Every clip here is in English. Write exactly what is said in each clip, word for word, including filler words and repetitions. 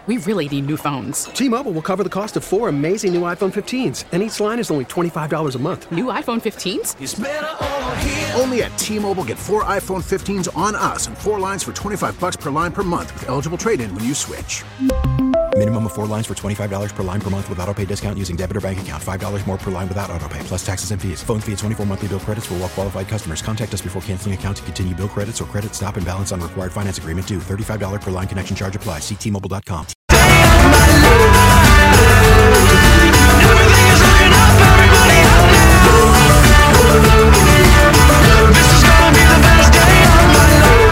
We really need new phones. T-Mobile will cover the cost of four amazing new iPhone fifteens, and each line is only twenty-five dollars a month. New iPhone fifteens? It's better over here. Only at T-Mobile, get four iPhone fifteens on us and four lines for twenty-five dollars per line per month with eligible trade-in when you switch. Minimum of four lines for twenty-five dollars per line per month with autopay discount using debit or bank account. five dollars more per line without autopay, plus taxes and fees. Phone fee at twenty-four monthly bill credits for well-qualified customers. Contact us before canceling account to continue bill credits or credit stop and balance on required finance agreement due. thirty-five dollars per line connection charge applies. See T Mobile dot com. This is gonna be the best day of my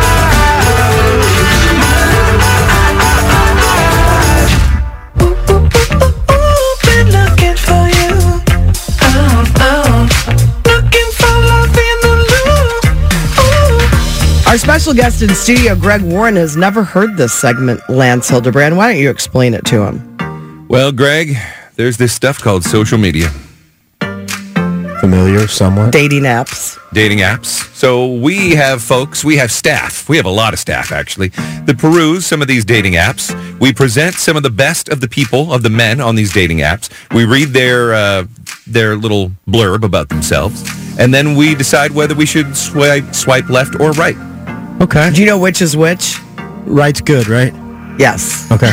life. Ooh, ooh, ooh, ooh, ooh, been looking for you. Oh, oh. Looking for love in the loop. Our special guest in studio, Greg Warren, has never heard this segment, Lance Hildebrand. Why don't you explain it to him? Well, Greg, there's this stuff called social media. Familiar somewhat? Dating apps. Dating apps. So we have folks, we have staff. We have a lot of staff, actually, that peruse some of these dating apps. We present some of the best of the people, of the men on these dating apps. We read their uh, their little blurb about themselves. And then we decide whether we should swipe, swipe left or right. Okay. Do you know which is which? Right's good, right? Yes. Okay.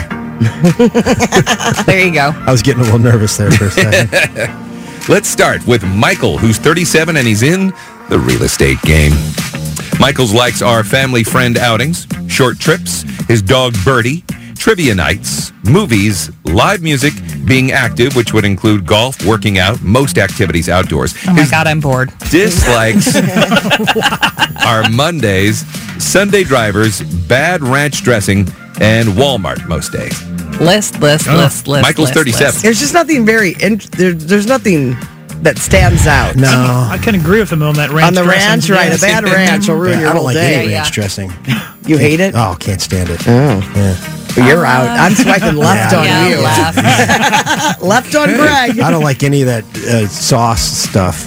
There you go. I was getting a little nervous there for a second. Let's start with Michael, who's thirty-seven, and he's in the real estate game. Michael's likes are family friend outings, short trips, his dog Birdie, trivia nights, movies, live music, being active, which would include golf, working out, most activities outdoors. Oh my His God, I'm bored. dislikes are Mondays, Sunday drivers, bad ranch dressing, and Walmart most days. List, list, Oh. list, list. Michael's list, thirty-seven. list. There's just nothing very, in, there, there's nothing that stands out. No. I can agree with him on that ranch On the dressing. ranch, right. A Yes. bad ranch will ruin Yeah, your I don't whole like day. any Yeah, ranch yeah. dressing. You hate it? Oh, can't stand it. Oh. Yeah. You're out. I'm swiping left Yeah. on Yeah, you. left. Left on Greg. I don't like any of that uh, sauce stuff.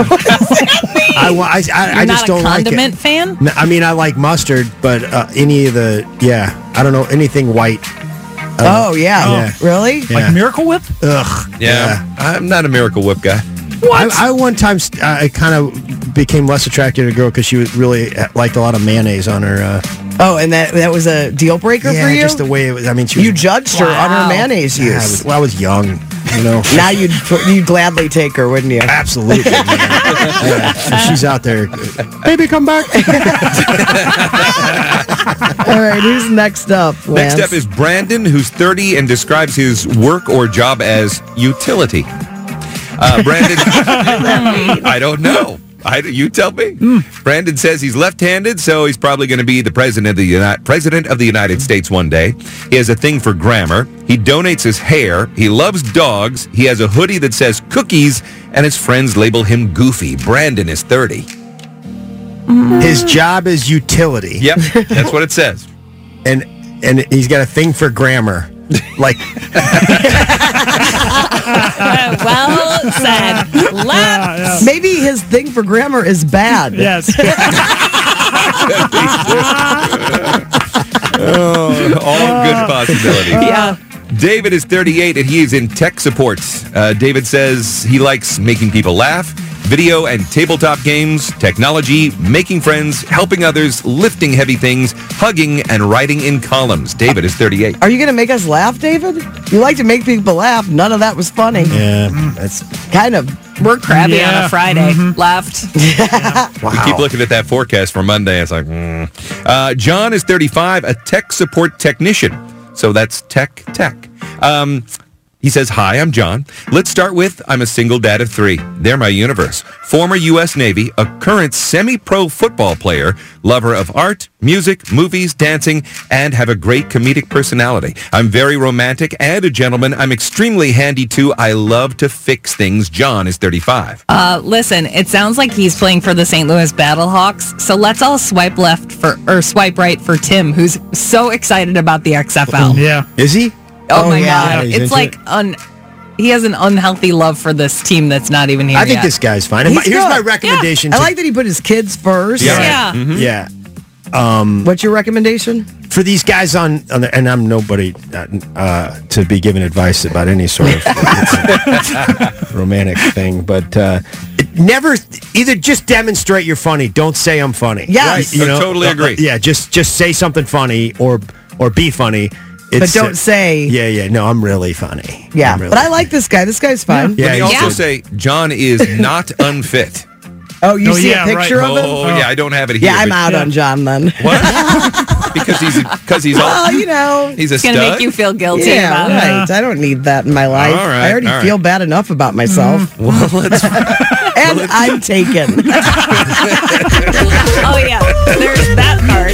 I, wa- I, I, You're I not just a don't like condiment it. fan? No, I mean, I like mustard, but uh, any of the, yeah, I don't know, anything white. Oh, yeah. Yeah. Really? Yeah. Like Miracle Whip? Ugh. Yeah, I'm not a Miracle Whip guy. I, I one time st- I kind of became less attracted to a girl because she was really uh, liked a lot of mayonnaise on her. Uh, Oh, and that that was a deal breaker yeah, for you? just the way it was. I mean, she was, You judged her on her Wow. mayonnaise yeah, I use. was, well, I was young, you know. Now you'd you'd gladly take her, wouldn't you? Absolutely. man. Yeah. If she's out there, baby, come back. All right, who's next up, Lance? Next up is Brandon, who's thirty and describes his work or job as utility. Uh, Brandon, I don't know. I, you tell me. Brandon says he's left-handed, so he's probably going to be the president of the Uni- president of the United States one day. He has a thing for grammar. He donates his hair. He loves dogs. He has a hoodie that says cookies, and his friends label him goofy. Brandon is thirty. His job is utility. Yep, that's what it says. and and he's got a thing for grammar. Like, Well said. Left. Maybe his thing for grammar is bad. Yes. Oh, all good possibilities. Yeah. David is thirty-eight and he is in tech support. Uh, David says he likes making people laugh, video and tabletop games, technology, making friends, helping others, lifting heavy things, hugging, and writing in columns. David is thirty-eight. Are you going to make us laugh, David? You like to make people laugh. None of that was funny. yeah, that's Kind of. We're crabby on Yeah. a Friday. Left. wow. We keep looking at that forecast for Monday. It's like, mm. uh, John is thirty-five, a tech support technician. So that's tech, tech. Um, he says, hi, I'm John. Let's start with, I'm a single dad of three. They're my universe. Former U S Navy, a current semi-pro football player, lover of art, music, movies, dancing, and have a great comedic personality. I'm very romantic and a gentleman. I'm extremely handy too. I love to fix things. John is thirty-five. Uh, listen, it sounds like he's playing for the Saint Louis Battlehawks. So let's all swipe left for, or swipe right for Tim, who's so excited about the X F L. Yeah. Is he? Oh, Oh, my yeah. God. He's It's into like, it. un- he has an unhealthy love for this team that's not even here I think yet. this guy's fine. And my- He's here's good. my recommendation. I to- like that he put his kids first. Yeah. Yeah. yeah. What's your recommendation? for these guys on, on the, and I'm nobody uh, uh, to be giving advice about any sort of romantic thing, but uh, never either. Just demonstrate you're funny. Don't say I'm funny. Yes. I totally agree. Uh, yeah, just just say something funny or or be funny. But It's, don't uh, say. Yeah, yeah. No, I'm really funny. Yeah, I'm really but I like this guy. This guy's fine. Let me Yeah, also Yeah. say John is not unfit. Oh, you Oh, see yeah, a picture right. of him? Oh, yeah, I don't have it here. Yeah, I'm but- out on John then. What? because he's because he's all Well, you know. he's a It's going to stud. make you feel guilty Yeah, about it. right. I don't need that in my life. All right, I already all right. feel bad enough about myself. Well, let's And I'm taken. Oh, yeah. There's that part.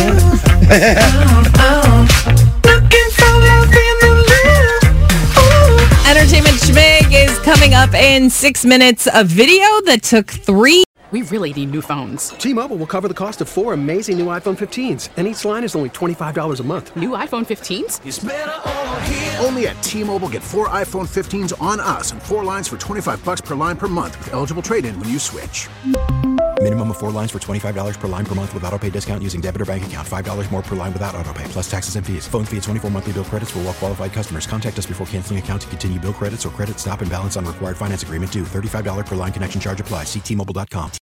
Looking for love in the loop. Ooh. Entertainment Schmig is coming up in six minutes. A video that took three. We really need new phones. T-Mobile will cover the cost of four amazing new iPhone fifteens, and each line is only twenty-five dollars a month. New iPhone fifteens? Only at T-Mobile, get four iPhone fifteens on us and four lines for twenty-five bucks per line per month with eligible trade-in when you switch. Minimum of four lines for twenty-five dollars per line per month with autopay discount using debit or bank account. five dollars more per line without autopay, plus taxes and fees. Phone fee at twenty-four monthly bill credits for well-qualified customers. Contact us before canceling account to continue bill credits or credit stop and balance on required finance agreement due. thirty-five dollars per line connection charge applies. See T Mobile dot com.